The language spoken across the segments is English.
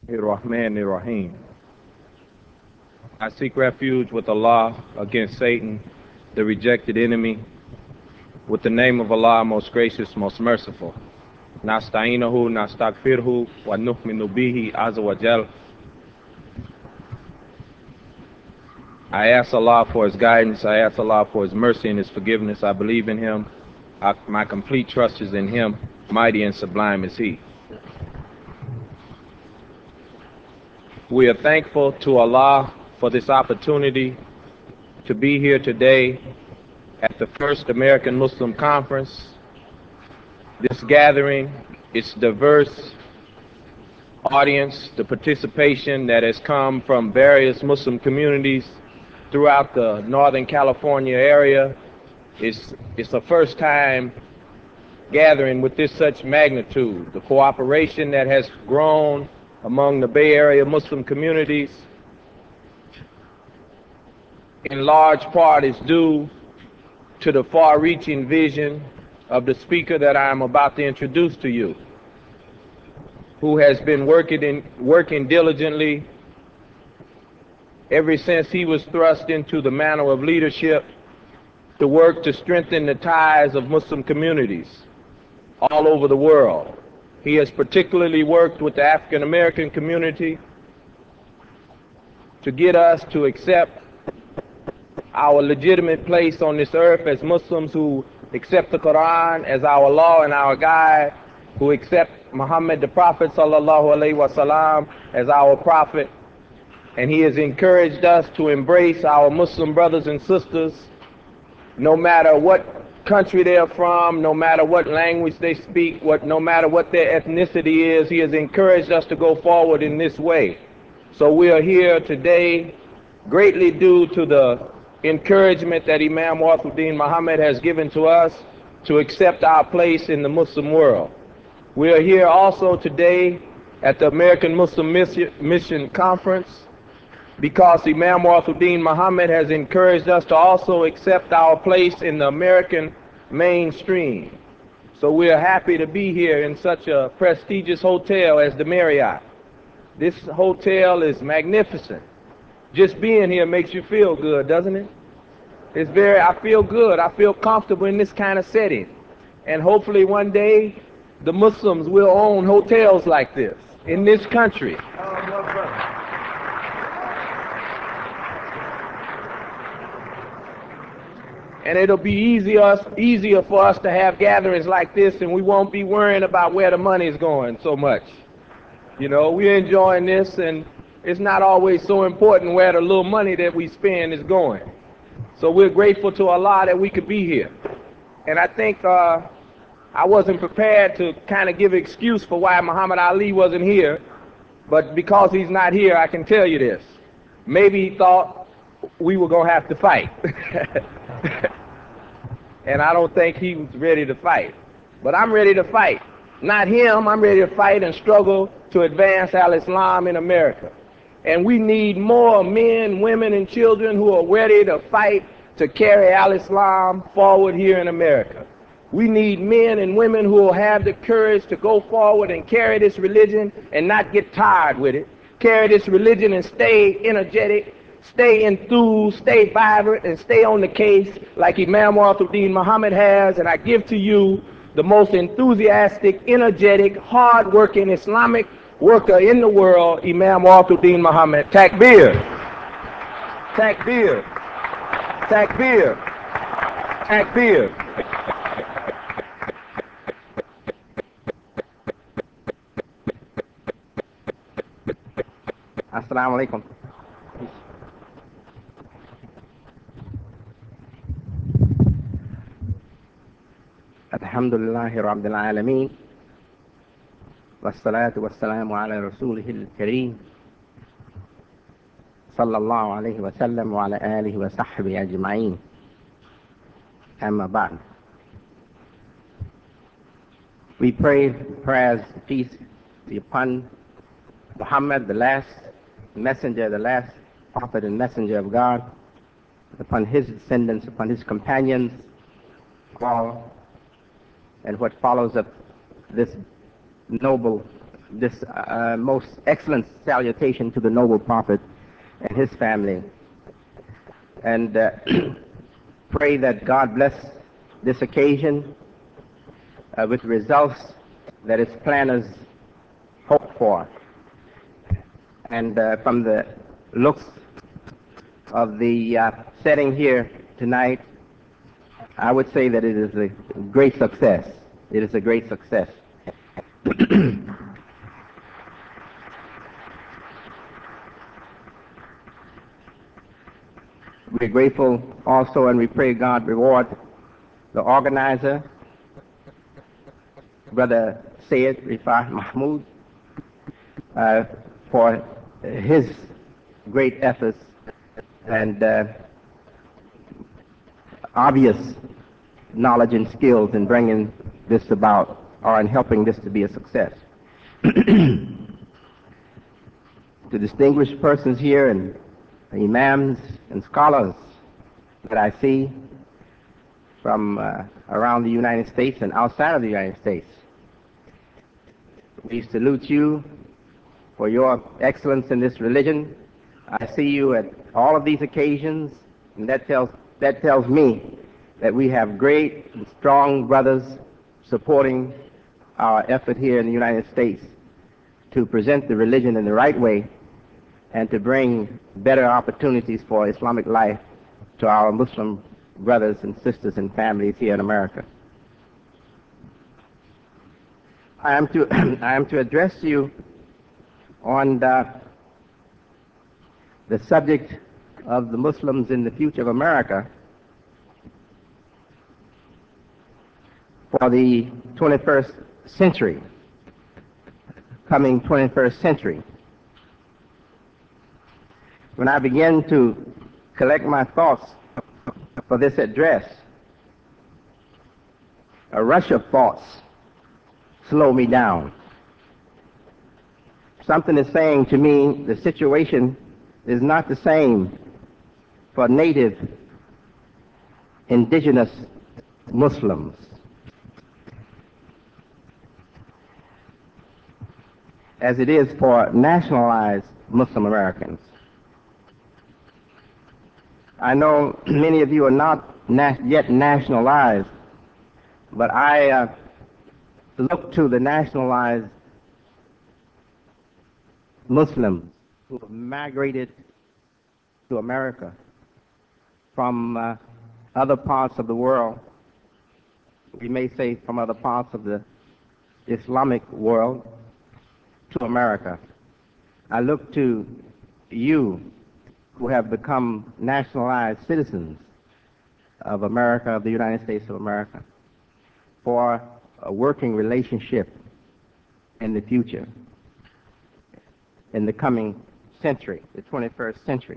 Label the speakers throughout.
Speaker 1: Rahman Rahim. I seek refuge with Allah against Satan, the rejected enemy, with the name of Allah, most gracious, most merciful. Nasta'inahu, nasta'gfirhu, wa nu'minu bihi azza wa jal. I ask Allah for His guidance. I ask Allah for His mercy and His forgiveness. I believe in Him. My complete trust is in Him. Mighty and sublime is He. We are thankful to Allah for this opportunity to be here today at the First American Muslim Conference. This gathering, its diverse audience, the participation that has come from various Muslim communities throughout the Northern California area, it's a first time gathering with this such magnitude. The cooperation that has grown among the Bay Area Muslim communities in large part is due to the far-reaching vision of the speaker that I am about to introduce to you, who has been working diligently ever since he was thrust into the mantle of leadership to work to strengthen the ties of Muslim communities all over the world. He has particularly worked with the African American community to get us to accept our legitimate place on this earth as Muslims who accept the Quran as our law and our guide, who accept Muhammad the Prophet sallallahu alaihi wasallam as our prophet. And he has encouraged us to embrace our Muslim brothers and sisters, no matter what country they're from, no matter what language they speak, no matter what their ethnicity is. He has encouraged us to go forward in this way. So we are here today greatly due to the encouragement that Imam Wafiuddin Muhammad has given to us to accept our place in the Muslim world. We are here also today at the American Muslim Mission Conference because Imam Wafiuddin Muhammad has encouraged us to also accept our place in the American mainstream. So we are happy to be here in such a prestigious hotel as the Marriott. This hotel is magnificent. Just being here makes you feel good, doesn't it? I feel good. I feel comfortable in this kind of setting. And hopefully one day the Muslims will own hotels like this in this country. And it'll be easier for us to have gatherings like this, and we won't be worrying about where the money's going so much. You know, we're enjoying this, and it's not always so important where the little money that we spend is going. So we're grateful to Allah that we could be here. And I think I wasn't prepared to kind of give an excuse for why Muhammad Ali wasn't here, but because he's not here, I can tell you this. Maybe he thought we were going to have to fight. And I don't think he was ready to fight. But I'm ready to fight. Not him, I'm ready to fight and struggle to advance al-Islam in America. And we need more men, women, and children who are ready to fight to carry al-Islam forward here in America. We need men and women who will have the courage to go forward and carry this religion and not get tired with it. Carry this religion and stay energetic, stay enthused, stay vibrant, and stay on the case like Imam Wafiuddin Muhammad has. And I give to you the most enthusiastic, energetic, hard-working Islamic worker in the world, Imam Wafiuddin Muhammad. Takbir. Takbir. Takbir. Takbir. Assalamu alaikum. Alhamdulillahi Rabbil Alameen. Wassalatu wassalamu ala rasulihil kareem. Sallallahu alayhi wa sallam wa ala alihi wa sahbihi ajma'in. Amma ba'd. We pray prayers, peace be upon Muhammad, the last messenger, the last prophet and messenger of God, upon his descendants, upon his companions, all, and what follows of this noble
Speaker 2: this most excellent salutation to the noble prophet and his family, and pray that God bless this occasion with results that its planners hope for. And from the looks of the setting here tonight, I would say that it is a great success. It is a great success. We're grateful also, and we pray God reward the organizer, Brother Syed Rifat Mahmood, for his great efforts and obvious knowledge and skills in bringing this about, or in helping this to be a success. To distinguished persons here, and imams and scholars that I see from around the United States and outside of the United States, we salute you for your excellence in this religion. I see you at all of these occasions, and that tells me that we have great and strong brothers supporting our effort here in the United States to present the religion in the right way and to bring better opportunities for Islamic life to our Muslim brothers and sisters and families here in America. I am to address you on the subject of the Muslims in the future of America for the 21st century, coming 21st century. When I began to collect my thoughts for this address, a rush of thoughts slowed me down. Something is saying to me the situation is not the same for native indigenous Muslims as it is for nationalized Muslim Americans. I know many of you are not yet nationalized, but I look to the nationalized Muslims who have migrated to America from other parts of the world, we may say from other parts of the Islamic world, to America. I look to you who have become nationalized citizens of America, of the United States of America, for a working relationship in the future, in the coming century, the 21st century.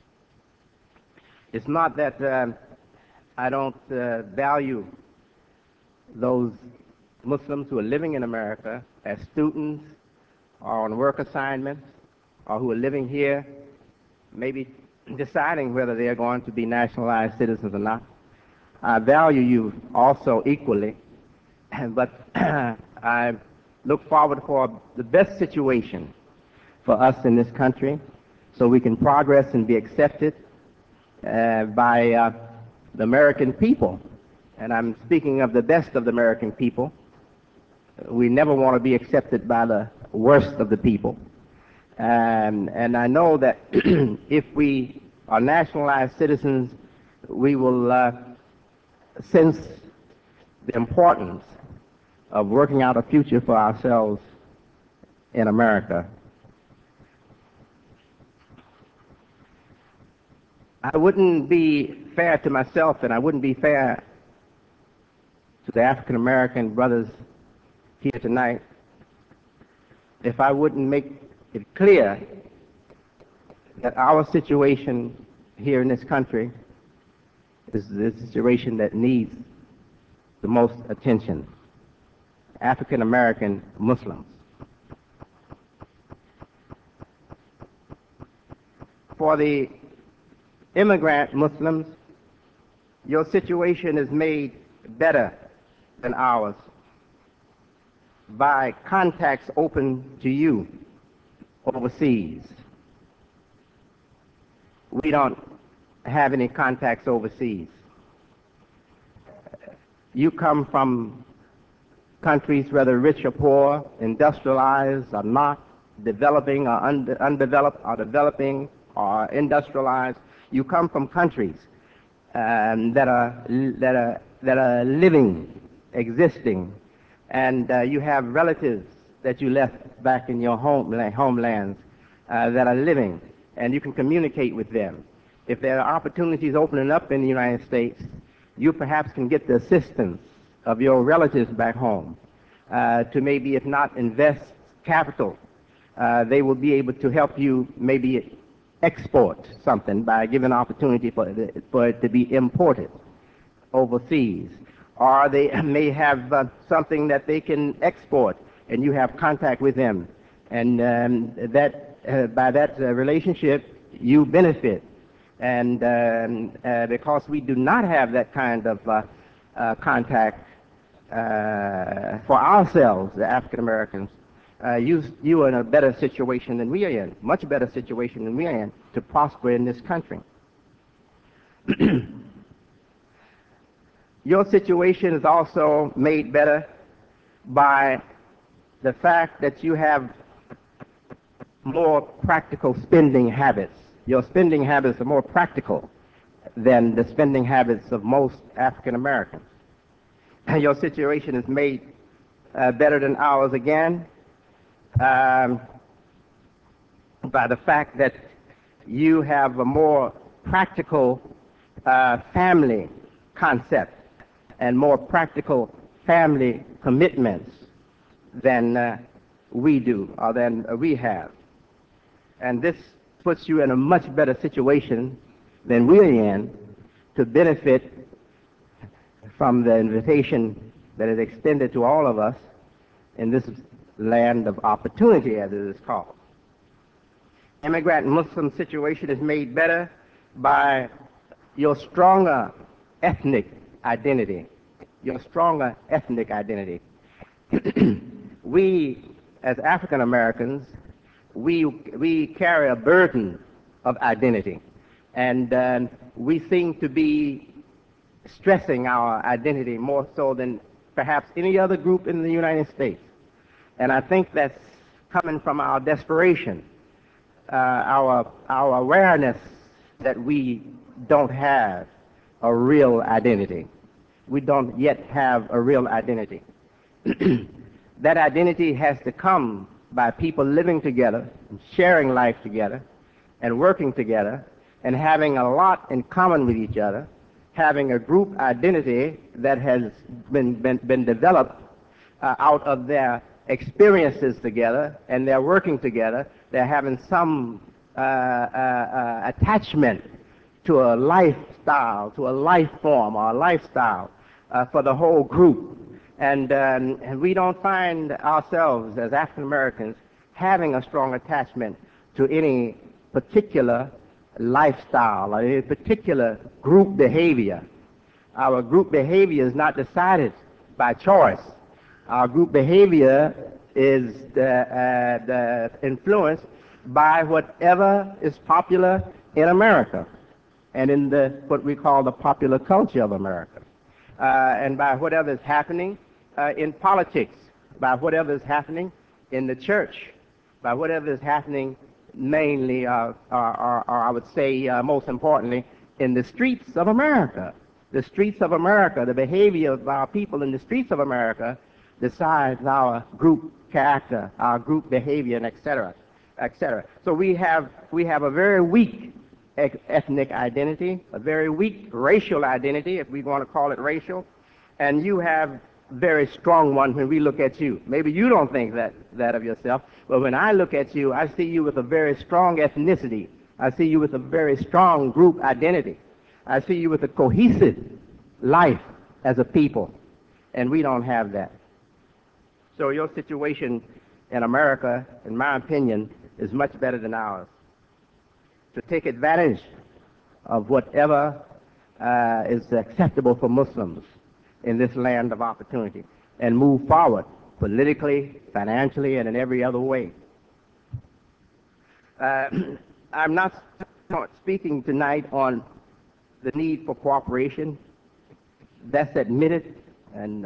Speaker 2: It's not that I don't value those Muslims who are living in America as students or on work assignments, or who are living here, maybe deciding whether they are going to be nationalized citizens or not. I value you also equally, but I look forward for the best situation for us in this country so we can progress and be accepted by the American people. And I'm speaking of the best of the American people. We never want to be accepted by the worst of the people. And I know that if we are nationalized citizens, we will sense the importance of working out a future for ourselves in America. I wouldn't be fair to myself, and I wouldn't be fair to the African American brothers here tonight if I wouldn't make it clear that our situation here in this country is the situation that needs the most attention. African American Muslims. For the immigrant Muslims, your situation is made better than ours by contacts open to you overseas. We don't have any contacts overseas. You come from countries, whether rich or poor, industrialized or not, developing or undeveloped, or developing or industrialized. You come from countries that are living, existing, and you have relatives that you left back in your homelands that are living, and you can communicate with them. If there are opportunities opening up in the United States, you perhaps can get the assistance of your relatives back home to maybe, if not invest capital, they will be able to help you maybe export something by giving opportunity for it to be imported overseas. Or they may have something that they can export, and you have contact with them, and by that relationship you benefit. And because we do not have that kind of contact for ourselves, the African Americans, you are in a better situation than we are in, much better situation than we are in, to prosper in this country. Your situation is also made better by the fact that you have more practical spending habits. Your spending habits are more practical than the spending habits of most African Americans. Your situation is made better than ours again by the fact that you have a more practical family concept and more practical family commitments than we do, or than we have. And this puts you in a much better situation than we're in to benefit from the invitation that is extended to all of us in this land of opportunity, as it is called. Immigrant Muslim situation is made better by your stronger ethnic identity. Your stronger ethnic identity. We, as African Americans, we carry a burden of identity, and we seem to be stressing our identity more so than perhaps any other group in the United States. And I think that's coming from our desperation, our awareness that we don't have a real identity. We don't yet have a real identity. That identity has to come by people living together, sharing life together, and working together, and having a lot in common with each other, having a group identity that has been developed out of their experiences together, and they're working together. They're having some attachment to a lifestyle, to a life form or a lifestyle for the whole group. And we don't find ourselves as African Americans having a strong attachment to any particular lifestyle or any particular group behavior. Our group behavior is not decided by choice. Our group behavior is influenced by whatever is popular in America and in what we call the popular culture of America, and by whatever is happening in politics, by whatever is happening in the church, by whatever is happening mainly, or I would say most importantly, in the streets of America. The streets of America, the behavior of our people in the streets of America decides our group character, our group behavior, and et cetera, et cetera. So we have a very weak ethnic identity, a very weak racial identity, if we want to call it racial, and you have very strong one when we look at you. Maybe you don't think that of yourself, but when I look at you, I see you with a very strong ethnicity. I see you with a very strong group identity. I see you with a cohesive life as a people, and we don't have that. So your situation in America, in my opinion, is much better than ours. To take advantage of whatever is acceptable for Muslims in this land of opportunity and move forward politically, financially, and in every other way. I'm not speaking tonight on the need for cooperation. That's admitted, and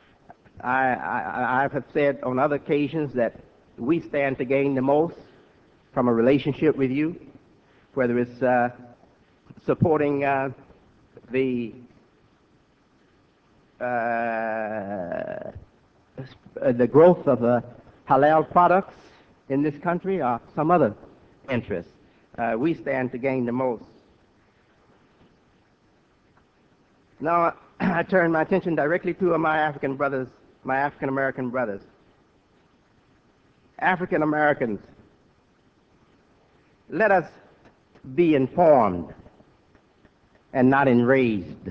Speaker 2: I have said on other occasions that we stand to gain the most from a relationship with you, whether it's supporting the growth of halal products in this country or some other interest. We stand to gain the most. Now, I turn my attention directly to my African brothers, my African American brothers. African Americans, let us be informed and not enraged.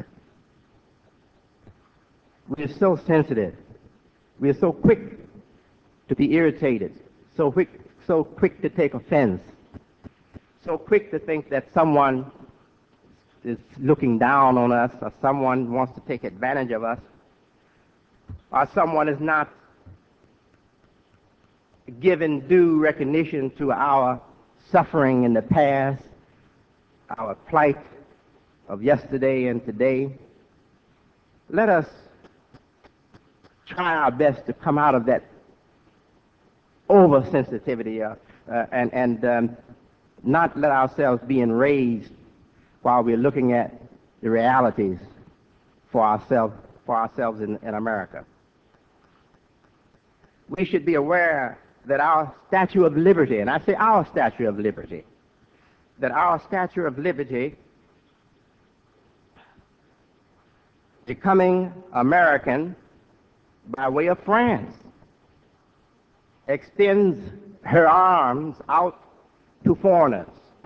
Speaker 2: We are so sensitive. We are so quick to be irritated, so quick to take offense, so quick to think that someone is looking down on us, or someone wants to take advantage of us, or someone is not giving due recognition to our suffering in the past, our plight of yesterday and today. Let us try our best to come out of that oversensitivity and not let ourselves be enraged while we're looking at the realities for ourselves in America. We should be aware that our Statue of Liberty, and I say our Statue of Liberty, that our Statue of Liberty, becoming American by way of France, extends her arms out to foreigners.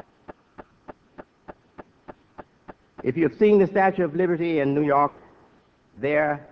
Speaker 2: If you've seen the Statue of Liberty in New York, there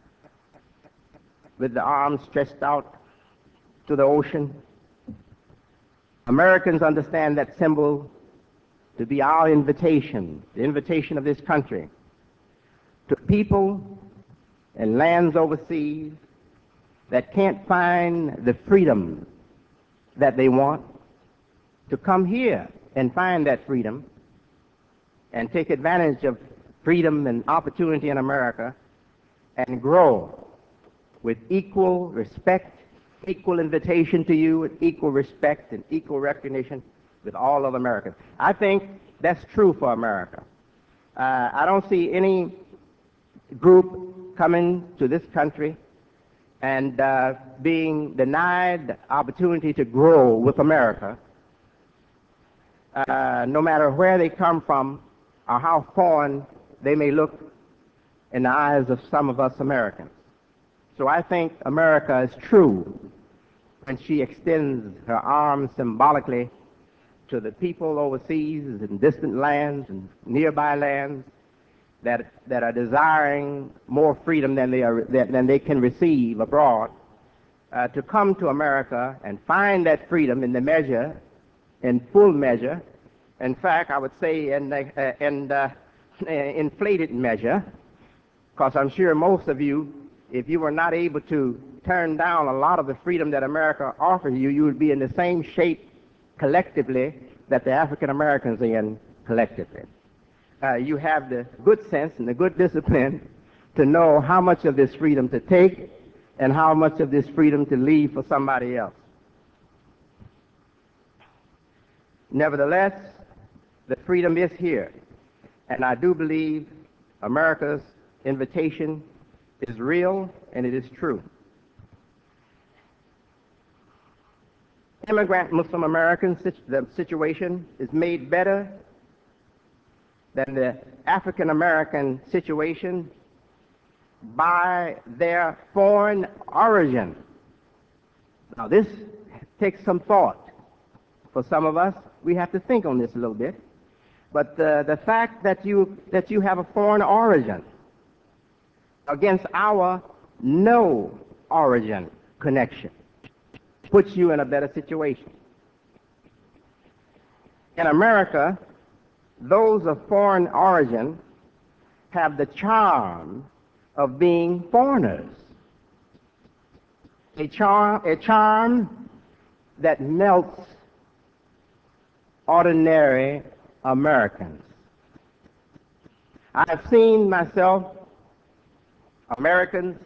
Speaker 2: with the arms stretched out to the ocean, Americans understand that symbol to be our invitation, the invitation of this country, to people and lands overseas that can't find the freedom that they want, to come here and find that freedom and take advantage of freedom and opportunity in America and grow with equal respect, equal invitation to you, with equal respect and equal recognition with all of Americans. I think that's true for America. I don't see any group coming to this country and being denied the opportunity to grow with America, no matter where they come from or how foreign they may look in the eyes of some of us Americans. So I think America is true when she extends her arms symbolically to the people overseas in distant lands and nearby lands that are desiring more freedom than they can receive abroad, to come to America and find that freedom in the measure, in full measure. In fact, I would say in inflated measure, because I'm sure most of you, if you were not able to turn down a lot of the freedom that America offers you, you would be in the same shape collectively that the African Americans are in collectively. You have the good sense and the good discipline to know how much of this freedom to take and how much of this freedom to leave for somebody else. Nevertheless, the freedom is here, and I do believe America's invitation is real and it is true. Immigrant Muslim Americans, the situation is made better than the African American situation by their foreign origin. Now this takes some thought. For some of us, we have to think on this a little bit. But the fact that you have a foreign origin against our no origin connection puts you in a better situation. In America, those of foreign origin have the charm of being foreigners. a charm that melts ordinary Americans. I've seen myself, Americans,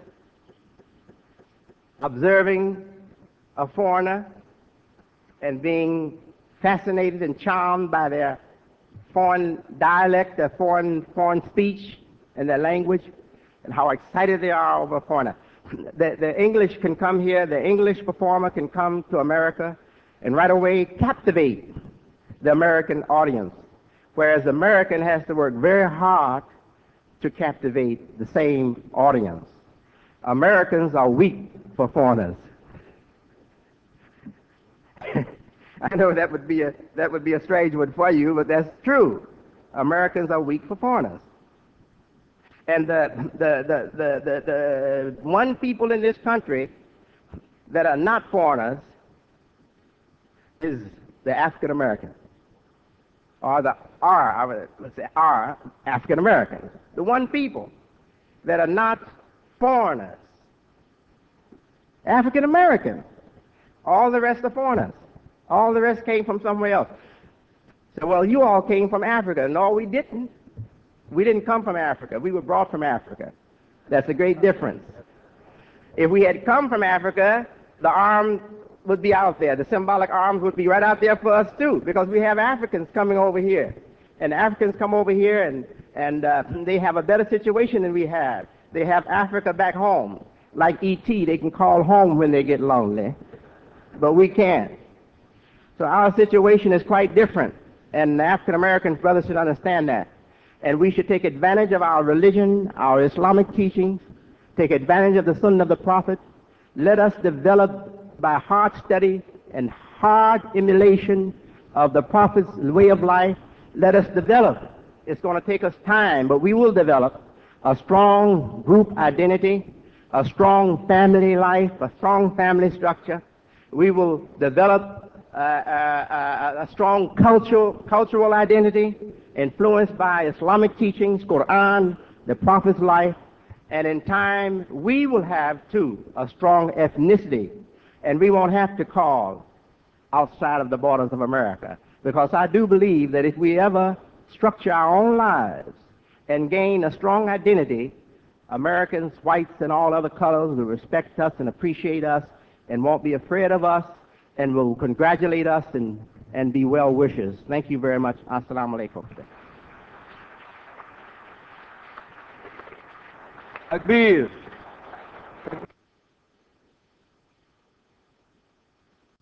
Speaker 2: observing a foreigner and being fascinated and charmed by their foreign dialect, their foreign speech and their language, and how excited they are over a foreigner. The English can come here, the English performer can come to America and right away captivate the American audience, whereas the American has to work very hard to captivate the same audience. Americans are weak for foreigners. I know that would be a strange one for you, but that's true. Americans are weak for foreigners. And the one people in this country that are not foreigners is the African American, or let's say African Americans. The one people that are not foreigners, African Americans. All the rest are foreigners. All the rest came from somewhere else. So, well, you all came from Africa. No, we didn't. We didn't come from Africa. We were brought from Africa. That's a great difference. If we had come from Africa, the arms would be out there. The symbolic arms would be right out there for us too, because we have Africans coming over here. And Africans come over here and they have a better situation than we have. They have Africa back home. Like E.T., they can call home when they get lonely. But we can't. So our situation is quite different. And the African Americans, brothers, should understand that. And we should take advantage of our religion, our Islamic teachings, take advantage of the Sunnah of the Prophet. Let us develop by hard study and hard emulation of the Prophet's way of life. Let us develop. It's going to take us time, but we will develop a strong group identity, a strong family life, a strong family structure. We will develop a strong cultural identity influenced by Islamic teachings, Quran, the Prophet's life, and in time we will have too a strong ethnicity, and we won't have to call outside of the borders of America, because I do believe that if we ever structure our own lives and gain a strong identity, Americans, whites, and all other colors will respect us and appreciate us and won't be afraid of us and will congratulate us and be well wishers. Thank you very much. Assalamu alaikum.
Speaker 3: Takbir.